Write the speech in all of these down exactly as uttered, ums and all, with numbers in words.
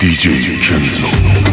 دی جی کنزو.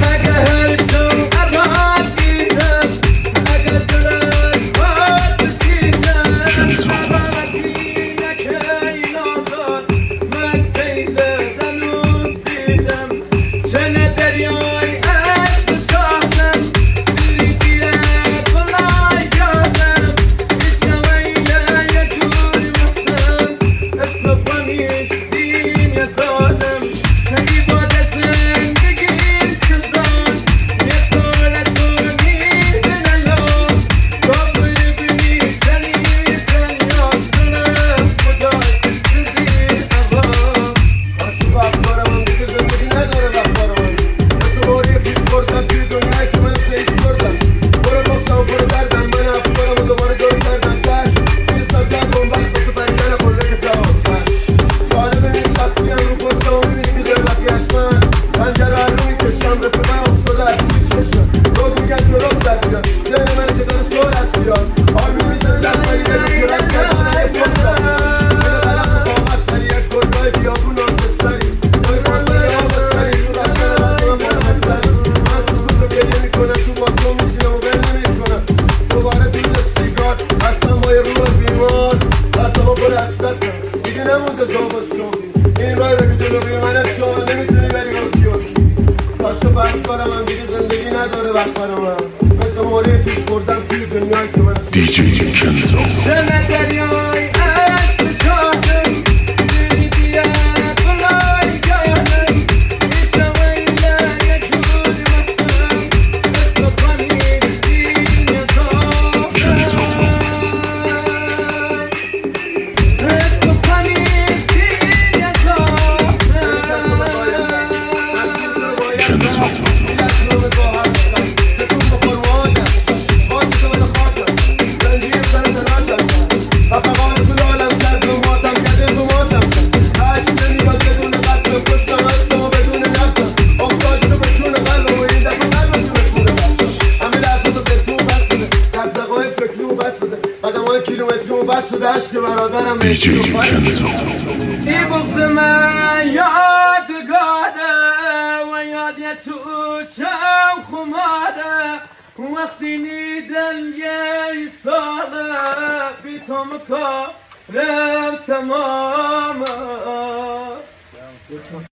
این رای رو که جلو بیمانت شما نمیتونی بری گفتیوش پاشو بحث کنم من دیگه زندگی نداره وقت برا من مثل موری پیش بردم توی دنیای که من دی جی کنزو. دم دریای عشق شاهدم دیدی بلای گردم ایشا ویله یک جوری مستم مثل پنیر دین یزا کنزو. دی جی کنزو. ای بغض من یادگاره و یاد یه چوچم خماره وقتی نیدن یه ساله بی تو مکارم تمامه